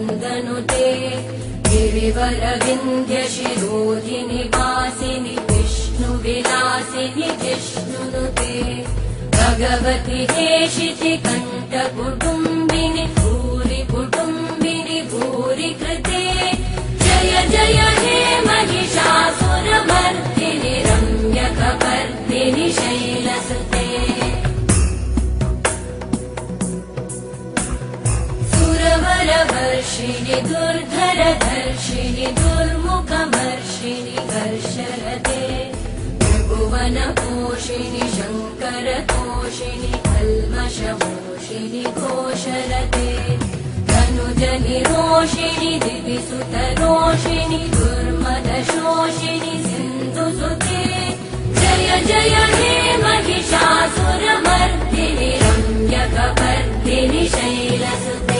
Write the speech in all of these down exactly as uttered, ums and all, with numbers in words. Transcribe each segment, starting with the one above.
नन्दनुते गिरिवरविन्ध्यशिरोधिनि वासिनि विष्णुविलासिनि जिष्णुनुते भगवति हेशिति कण्ठकुटुम्बिनि भूरि कुटुम्बिनि भूरि कृते जय जय हे महिषासुरमर्दिनि रम्यकपर्दिनि शैलसुते सुरवरवर्षिणि दुर्धरधर्षिणि दुर्मुखमर्षिणि हर्षरते त्रिभुवनपोषिणि शङ्करतोषिणि कल्मषमोषिणि घोषरते धनुजनिरोषिणि दिविसुतरोषिणि दुर्मदशोषिणि सिन्धुसुते जय जय हे महिषासुरमर्दिनि रम्यकपर्दिनि शैलसुते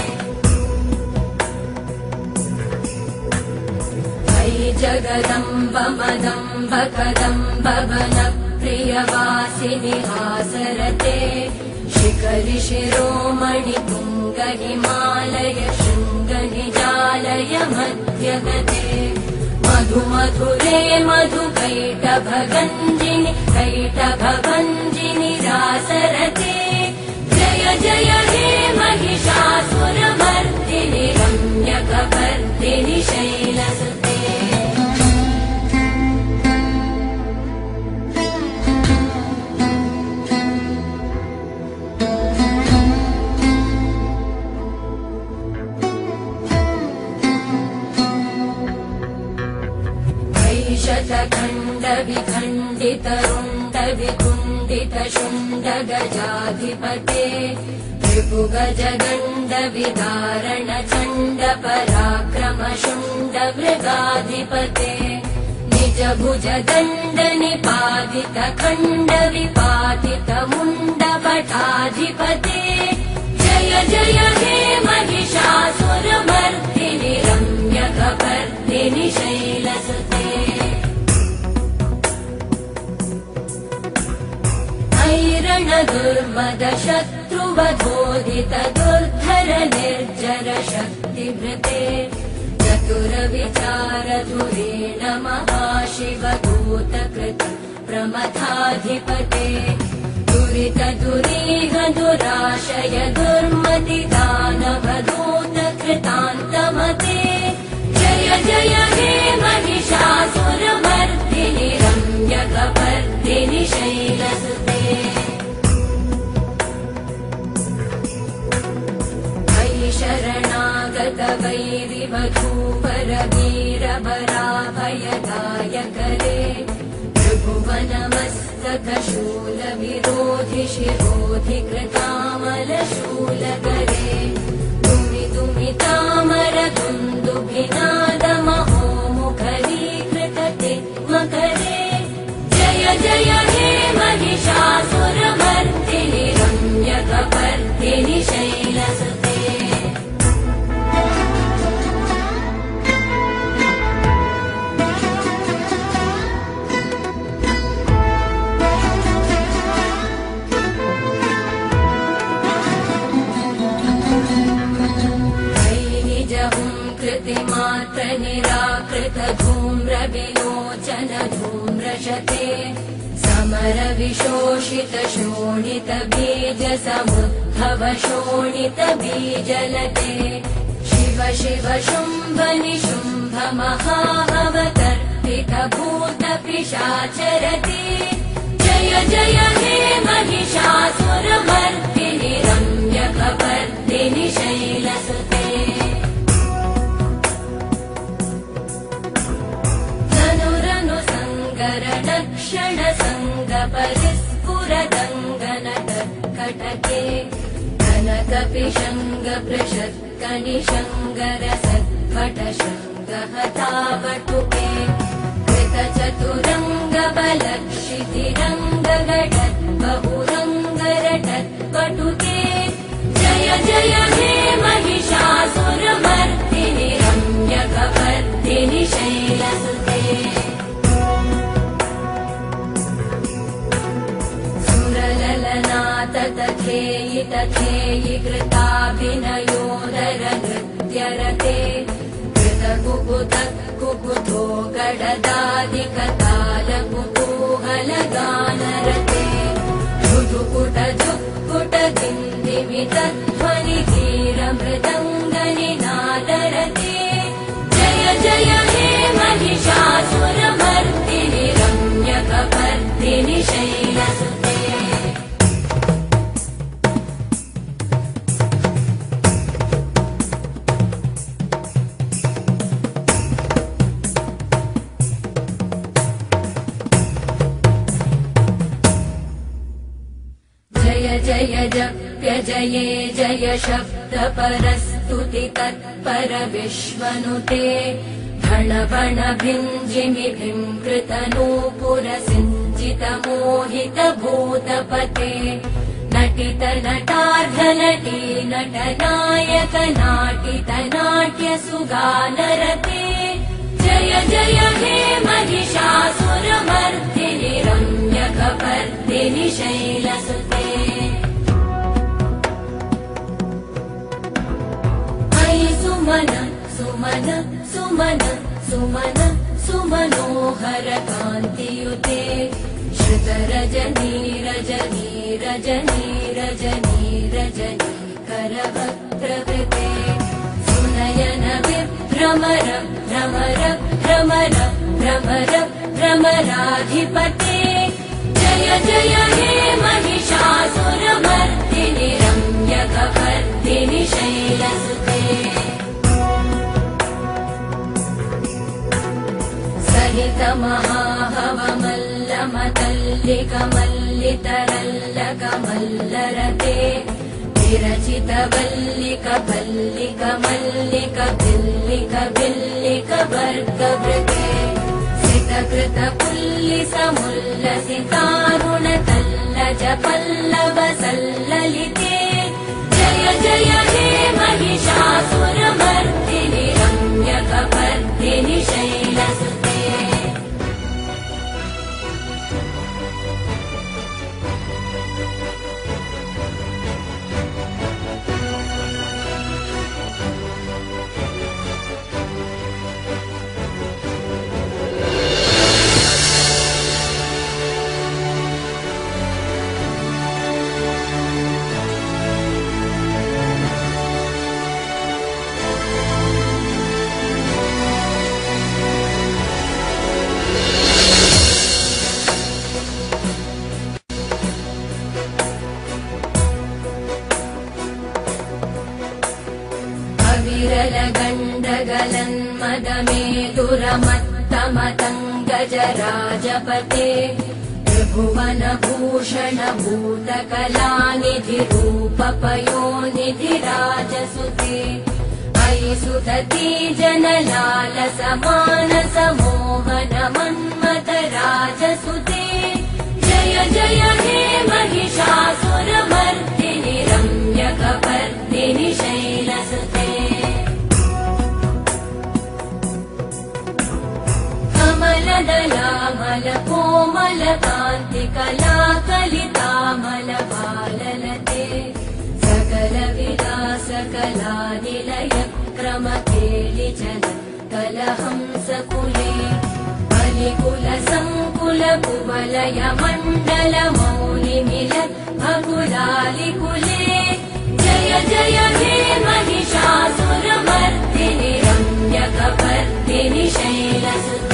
जगदम्ब मदम्ब कदम्ब वनप्रियवासिनि हासरते शिखरि शिरोमणि तुङ्ग हिमालय शृङ्ग निजालय मध्यगते मधु मधुरे मधु कैटभगञ्जिनि कैटभभञ्जिनि रासरते जय जय हे महिषासुरमर्दिनि रम्यकपर्दिनि शैलसुते शतखण्ड विखण्डित रुण्ड विकुण्डित शुण्ड गजाधिपते त्रिभुगज गण्ड विदारण चण्ड पराक्रम शुण्ड मृगाधिपते निज भुज दण्ड निपातित खण्ड विपातित मुण्ड पटाधिपते जय जय हे महिषासुरमर्दिनि रम्यकपर्दिनि शैलसुते ऐरण दुर्मद शत्रुवधोदित दुर्धर निर्जर शक्तिभृते चतुर विचार धुरेण महाशिव दूतकृत प्रमथाधिपते दुरित दुरीह दुराशय दुर्मति दानव दूत कृतान्तमते जय जय हे महिषासुरमर्दिनि रम्यकपर्दिनि शैलसुते शरणागत वैरिवधूवर वीरवराभयदायकरे त्रिभुवनमस्तक शूल विरोधि शिरोधि कृतामलशूलकरे दुमि दुमि तामर दुन्दुभिनाद महोमुखरीकृतते मकरे जय जय हे महिषासुरमर्दिनि रम्यकपर्दिनि शैलसुते कृतिमात्र निराकृत धूम्र विलोचन धूम्रशते समर विशोषित शोणित बीज समुद्भव शोणित बीजलते शिव शिव शुम्भ निशुम्भ महावतर्पित भूत पिशाचरते जय जय हे महिषासुरमर्दिनि रम्यकपर्दिनि शैलसुते क्षण संग परिस्फुरदङ्गन तत्कटके कनक पिशङ्ग पृषत्कनिशङ्गर सत्पट शृङ्ग हतावटुके कृत चतुरङ्ग बलक्षितिरङ्ग गडत् बहुरङ्गरटत्पटुके जय जय हे महिषासुरमर्दिनि रम्यकपर्दिनि शैलसुते तथेयि तथेयि कृताभिनयोदर नृत्यरते कृतकुकुत कुकुतो गडदादिकतालकुतूहलगानरते झुटुकुट झुक्कुट दिन्दिमितध्वनि धीरमृदङ्गनिनादरते जय जय हे महिषासुरमर्दिनि रम्यकपर्दिनि शैलसुते जय जप्य जये जय शब्द परस्तुति तत्पर विश्वनुते भण भण भिञ्जिमि भिङ्कृतनूपुर सिञ्जित मोहित भूतपते नटित नटार्ध नटी नटनायक नाटित नाट्य सुगानरते जय जय हे महिषासुरमर्दिनि रम्यकपर्दिनि शैलसुते सुमन सुमन सुमन सुमन सुमनोहर कान्तियुते श्रुत रजनी रजनी रजनी रजनी रजनी करवक्त्रवृते सुनयन विभ्रमर भ्रमर भ्रमर भ्रमर भ्रमराधिपते जय जय हे महिषासुरमर्दिनि रम्यकपर्दिनि शैलसुते सहित महाहवमल्लमतल्लिकमल्लितरल्लकमल्लरते विरचित वल्लिक भल्लिक मल्लिक भिल्लिक भिल्लिक वर्गवृते सितकृत पुल्लिस मुल्लसितारुण तल्लज पल्लव सल्ललिते जय जय हे महिषासुरमर्दिनि रम्यकपर्दिनि शैलसुते गजराजपते त्रिभुवन भूषण भूतकलानिधि रूप पयोनिधि राजसुते अयि सुतती जनलाल समानस मोहन मन्मथ राजसुते जय जय हे महिषासुरमर्दिनि रम्यकपर्दिनि शैलसुते कमलदलामल कोमल कान्ति कलाकलितामल बाललते सकल विलास कलानिलय क्रम केलि चल कलहंस कुले बलिकुल संकुल कुवलय मण्डल मौलि मिलत् भकुलालि कुले जय जय हे महिषासुरमर्दिनि रम्यकपर्दिनि शैलसुते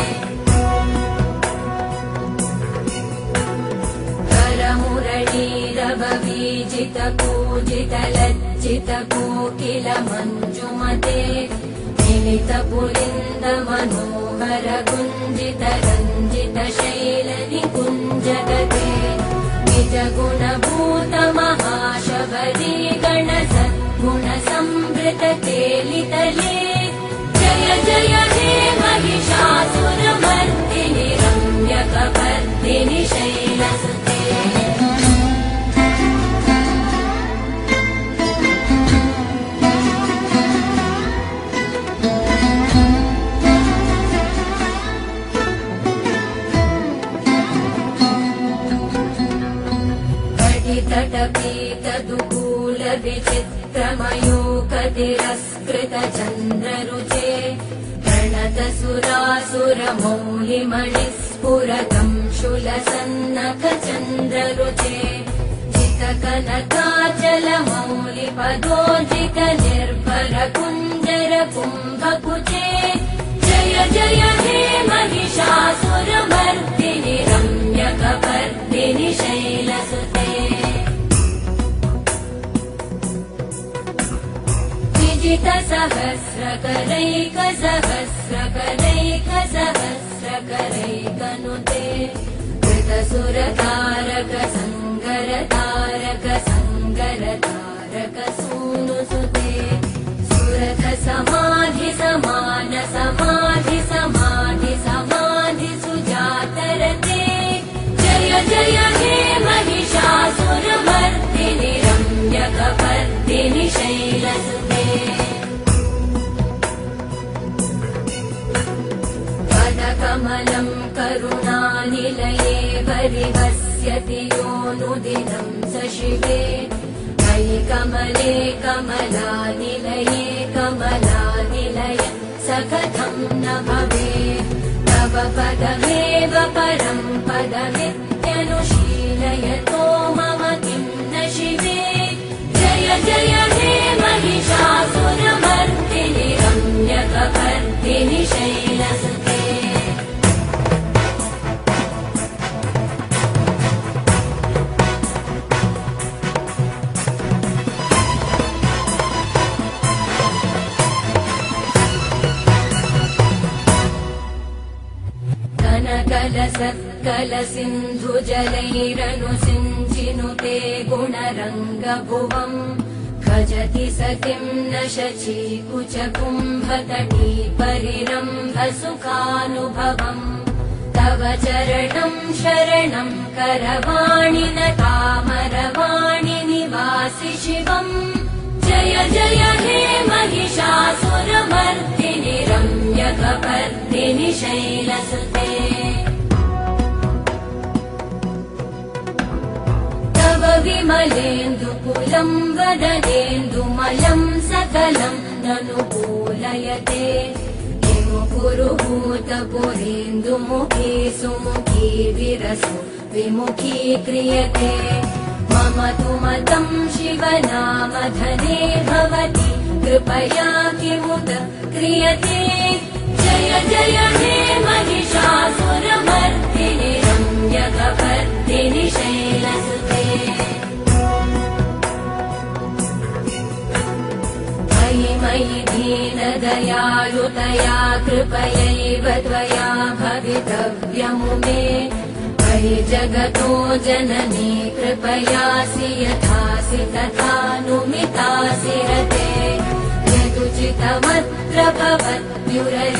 करमुरलीरववीजित पूजित लज्जित कोकिल मञ्जुमते मिलित पुलिन्द मनोहर गुञ्जित रञ्जित शैल निकुञ्जगते निज गुणभूत महाशबरी गण सद्गुण संवृत तेलितले जय जय हे महिषासुरमर्दिनि रम्यकपर्दिनि शैलसुते तटपीत दुकूल विचित्रमयूख तिरस्कृत कृतचन्द्ररुचे प्रणतसुरासुरमौलिमणिस्फुरतं शूलसन्नखचन्द्ररुचे जितकनकाचलमौलिपदोर्जितनिर्भरकुञ्जरकुम्भकुचे जय जय हे महिषासुरमर्दिनि रम्यकपर्दिनि शैलसुते विजितसहस्रकरैकसहस्रकरैकसहस्रकरैकनुते कृतसुरतारक सङ्गरतारक सङ्गरतारक सूनुसुते सुरथ समाधि समान समाधि समाधि समाधि सुजातरते जय जय हे महिषासुरमर्दिनि रम्यकपर्दिनि शैलसुते पदकमलं करुणानिलये परिहस्यति योऽनुदिनं स शिवे मयि कमले कमलानिलये कमलानिलय स कथं न भवेत् तव पदमेव परं पदमित्यनुशीलयतो मम किं न शिवे जय जय हे महिषासुरमर्दिनि रम्यकपर्दिनि शैलसुते कलसिन्धुजलैरनुसिञ्चिनुते गुणरङ्गभुवम् भजति स किं न शचीकुचकुम्भतटी परिरम्भसुखानुभवम् तव चरणं शरणं करवाणि न तामरवाणि निवासि शिवम् जय जय हे महिषासुरमर्दिनि रम्यकपर्दिनि शैलसुते तव विमलेन्दुकुलं वदनेन्दुमलं सकलं ननुकूलयते किमु पुरुहूतपुरेन्दुमुखी सुमुखी विरसो विमुखी क्रियते मम तु मतं शिवनामधने भवति कृपया किमुत क्रियते जय जय हे महिषासुरमर्दिनि रम्यकपर्दिनि शैलसुते मयि मयि दीनदयालुतया कृपयैव त्वया भवितव्यमु मे मयि जगतो जननी कृपयासि यथासि तथानुमितासि रते यदुचितमत्र भवत्युररी